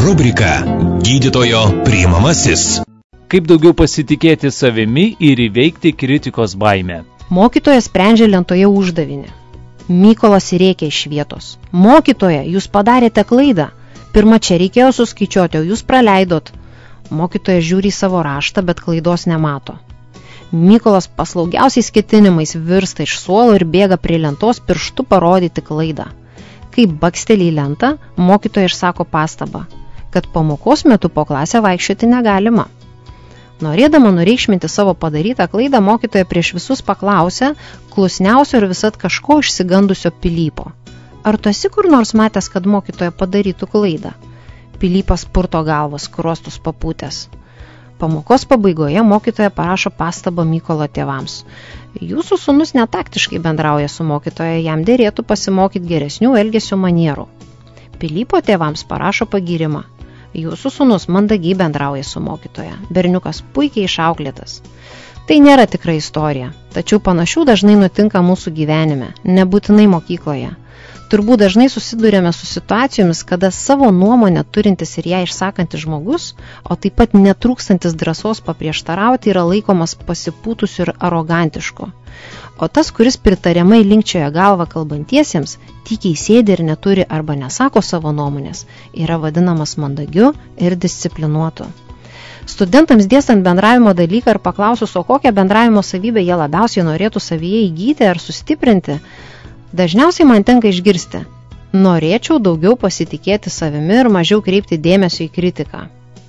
Rubrika Gydytojo priimamasis. Kaip daugiau pasitikėti savimi ir įveikti kritikos baimę. Mokytojas sprendžia lentoje uždavinį. Mykolas rėkia iš vietos. Mokytoja, jūs padarėte klaidą. Pirma čia reikėjo suskaičiuoti, o jūs praleidot. Mokytojas žiūri į savo raštą, bet klaidos nemato. Mykolas paslaugiausiais ketinimais virsta iš suolo ir bėga prie lentos pirštu parodyti klaidą. Kai baksteli į lentą, mokytoja išsako pastabą, kad pamokos metu po klasę vaikščioti negalima. Norėdama nureikšminti savo padarytą klaidą, mokytoja prieš visus paklausė klusniausio ir visat kažko išsigandusio Pilypo. Ar tu esi kur nors matęs, kad mokytoja padarytų klaidą? Pilypas purto galvas, skruostus papūtęs. Pamokos pabaigoje mokytoja parašo pastabą Mykolo tėvams. Jūsų sūnus netaktiškai bendrauja su mokytoja, jam dėrėtų pasimokyti geresnių elgesio manierų. Pilypo tėvams parašo pagyrimą. Jūsų sūnus mandagiai bendrauja su mokytoja. Berniukas puikiai išauklėtas. Tai nėra tikra istorija, tačiau panašių dažnai nutinka mūsų gyvenime, nebūtinai mokykloje. Turbūt dažnai susidurėme su situacijomis, kada savo nuomonę turintis ir ją išsakantis žmogus, o taip pat netrūkstantis drąsos paprieštarauti, yra laikomas pasipūtusiu ir arogantišku. O tas, kuris pritariamai linkčioja galvą kalbantiesiems, tykiai sėdi ir neturi arba nesako savo nuomonės, yra vadinamas mandagiu ir disciplinuotu. Studentams dėstant bendravimo dalyką ir paklausus, o kokią bendravimo savybę jie labiausiai norėtų savyje įgyti ar sustiprinti, dažniausiai man tenka išgirsti: norėčiau daugiau pasitikėti savimi ir mažiau kreipti dėmesio į kritiką.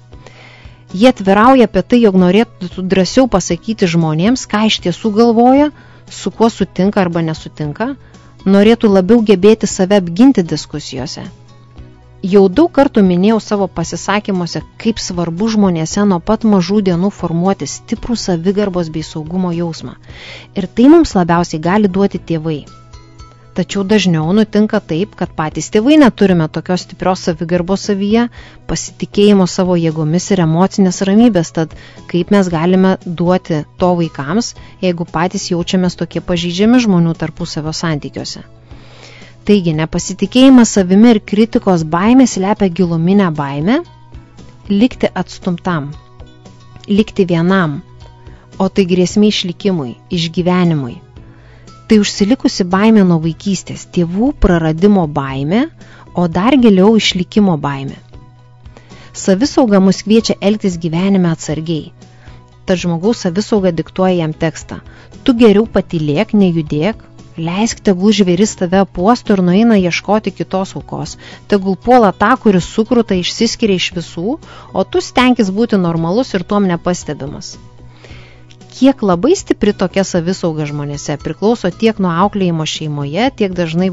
Jie atvirauja apie tai, jog norėtų drąsiau pasakyti žmonėms, ką iš tiesų galvoja, su kuo sutinka arba nesutinka, norėtų labiau gebėti save apginti diskusijose. Jau daug kartų minėjau savo pasisakymuose, kaip svarbu žmonėse nuo pat mažų dienų formuoti stiprų savigarbos bei saugumo jausmą. Ir tai mums labiausiai gali duoti tėvai. Tačiau dažniau nutinka taip, kad patys tėvai neturime tokios stiprios savigarbos savyje, pasitikėjimo savo jėgomis ir emocinės ramybės, tad kaip mes galime duoti to vaikams, jeigu patys jaučiamės tokie pažeidžiami žmonių tarpusavio santykiuose. Taigi, nepasitikėjimas savimi ir kritikos baimė slepia giluminę baimę likti atstumtam, likti vienam, o tai grėsmė išlikimui, išgyvenimui. Tai užsilikusi baimė nuo vaikystės, tėvų praradimo baimė, o dar giliau išlikimo baimė. Savisauga mus kviečia elgtis gyvenime atsargiai. Tad žmogaus savisauga diktuoja jam tekstą. Tu geriau patylėk, nejudėk, leisk tegul žvėris tave apuostų ir nueina ieškoti kitos aukos. Tegul puola tą, kuris sukruta išsiskiria iš visų, o tu stenkis būti normalus ir tuom nepastebimas. Kiek labai stipri tokia savisauga žmonėse priklauso tiek nuo auklėjimo šeimoje, kiek dažnai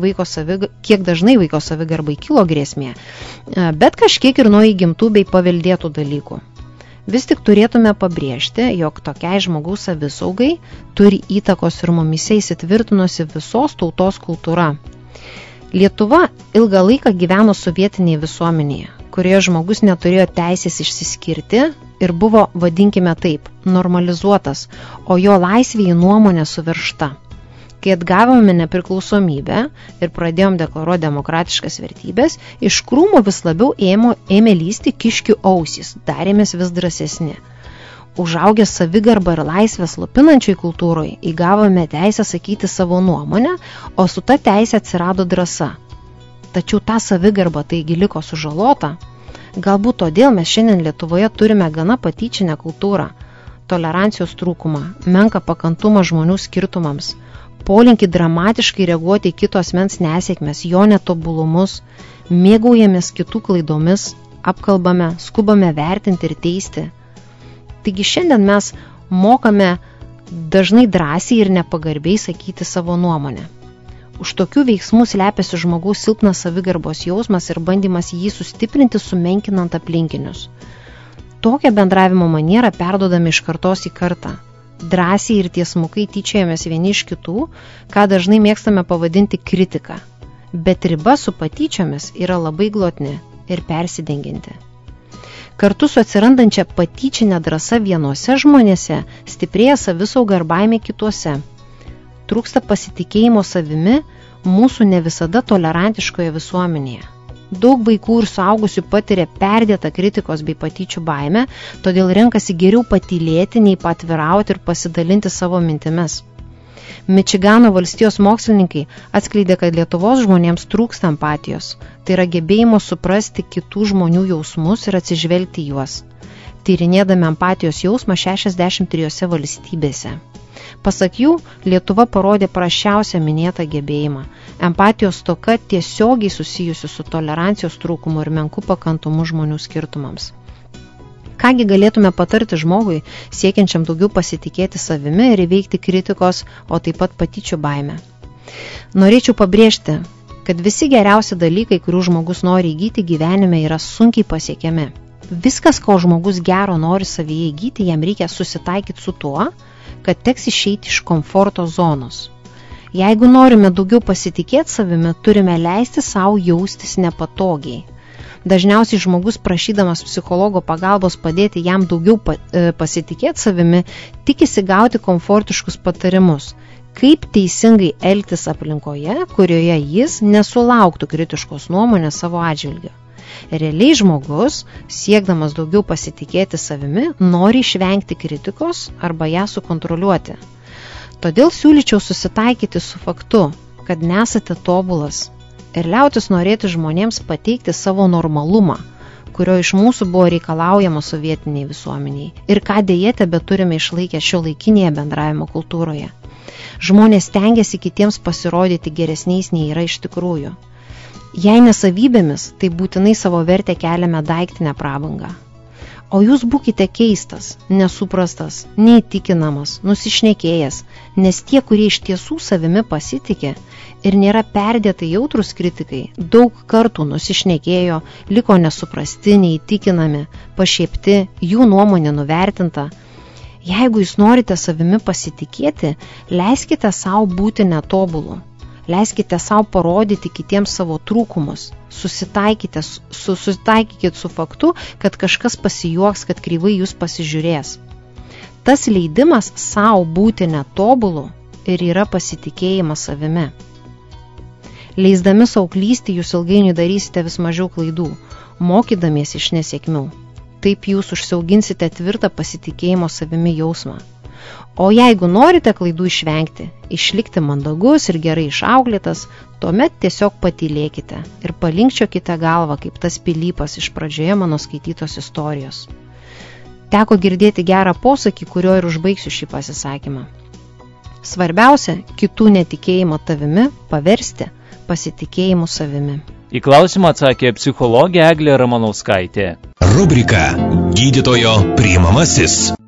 vaiko savigarbai kilo grėsmė, bet kažkiek ir nuo įgimtų bei paveldėtų dalykų. Vis tik turėtume pabrėžti, jog tokiai žmogaus savisaugai turi įtakos ir mumyse įsitvirtinusi visos tautos kultūra. Lietuva ilgą laiką gyveno sovietinėje visuomenėje, kurioje žmogus neturėjo teisės išsiskirti ir buvo, vadinkime taip, normalizuotas, o jo laisvė į nuomonę suviršta. Kai atgavome nepriklausomybę ir pradėjom deklaruoti demokratiškas vertybės, iš krūmų vis labiau ėmė lysti kiškių ausys, darėmės vis drąsesni. Užaugę savigarbą ir laisvės lupinančiai kultūroje, įgavome teisę sakyti savo nuomonę, o su ta teisė atsirado drąsa. Tačiau ta savigarba taigi liko sužalota. Galbūt todėl mes šiandien Lietuvoje turime gana patyčinę kultūrą, tolerancijos trūkumą, menką pakantumą žmonių skirtumams, polinkį dramatiškai reaguoti į kito asmens nesėkmes, jo netobulumus, mėgaujamės kitų klaidomis, apkalbame, skubame vertinti ir teisti. Taigi šiandien mes mokame dažnai drąsiai ir nepagarbiai sakyti savo nuomonę. Už tokių veiksmų slepiasi žmogaus silpnas savigarbos jausmas ir bandymas jį sustiprinti, sumenkinant aplinkinius. Tokią bendravimo manierą perduodame iš kartos į kartą. Drąsiai ir tiesmukai tyčiojamės vieni iš kitų, ką dažnai mėgstame pavadinti kritika. Bet riba su patyčiomis yra labai glotni ir persidengianti. Kartu su atsirandančia patyčinė drąsa vienose žmonėse stiprėja savisauga ir baimė kituose. Trūksta pasitikėjimo savimi mūsų ne visada tolerantiškoje visuomenėje. Daug vaikų ir suaugusių patiria perdėtą kritikos bei patyčių baimę, todėl renkasi geriau patylėti, nei patvirauti ir pasidalinti savo mintimis. Mičigano valstijos mokslininkai atskleidė, kad Lietuvos žmonėms trūksta empatijos. Tai yra gebėjimo suprasti kitų žmonių jausmus ir atsižvelgti juos. Tyrinėdami empatijos jausmą 63 valstybėse. Pasak jų, Lietuva parodė prasčiausią minėtą gebėjimą. Empatijos stoka tiesiogiai susijusi su tolerancijos trūkumu ir menku pakantumu žmonių skirtumams. Kągi galėtume patarti žmogui, siekiančiam daugiau pasitikėti savimi ir įveikti kritikos, o taip pat patyčių baimę. Norėčiau pabrėžti, kad visi geriausi dalykai, kurių žmogus nori įgyti gyvenime, yra sunkiai pasiekiami. Viskas, ko žmogus gero nori savyje įgyti, jam reikia susitaikyti su tuo, kad teks išeiti iš komforto zonos. Jeigu norime daugiau pasitikėti savimi, turime leisti savo jaustis nepatogiai. Dažniausiai žmogus, prašydamas psichologo pagalbos padėti jam daugiau pasitikėti savimi, tikisi gauti komfortiškus patarimus, kaip teisingai elgtis aplinkoje, kurioje jis nesulauktų kritiškos nuomonės savo atžvilgiu. Realiai žmogus, siekdamas daugiau pasitikėti savimi, nori išvengti kritikos arba ją sukontroliuoti. Todėl siūlyčiau susitaikyti su faktu, kad nesate tobulas ir liautis norėti žmonėms pateikti savo normalumą, kurio iš mūsų buvo reikalaujama sovietiniai visuomeniai ir ką deja tebeturime išlaikę šiuolaikinėje bendravimo kultūroje. Žmonės stengiasi kitiems pasirodyti geresniais nei yra iš tikrųjų. Jei nesavybėmis, tai būtinai savo vertę keliame daiktinę prabangą. O jūs būkite keistas, nesuprastas, neįtikinamas, nusišnekėjęs, nes tie, kurie iš tiesų savimi pasitikė ir nėra perdėtai jautrus kritikai, daug kartų nusišnekėjo, liko nesuprasti, neįtikinami, pašiepti, jų nuomonė nuvertinta. Jeigu jūs norite savimi pasitikėti, leiskite savo būti netobulu. Leiskite savo parodyti kitiems savo trūkumus. Susitaikykite su faktu, kad kažkas pasijuoks, kad kreivai jūs pasižiūrės. Tas leidimas savo būti netobulu ir yra pasitikėjimas savimi. Leisdami savo klysti, jūs ilgainiui darysite vis mažiau klaidų, mokydamiesi iš nesėkmių. Taip jūs užsiauginsite tvirtą pasitikėjimo savimi jausmą. O jeigu norite klaidų išvengti, išlikti mandagus ir gerai išauklėtas, tuomet tiesiog patylėkite ir palinkčiokite galvą kaip tas Pilypas iš pradžioje mano skaitytos istorijos. Teko girdėti gerą posakį, kurio ir užbaigsiu šį pasisakymą. Svarbiausia, kitų netikėjimo tavimi paversti pasitikėjimu savimi. Į klausimą atsakė psichologė Eglė Ramanauskaitė. Rubrika Gydytojo priimamasis.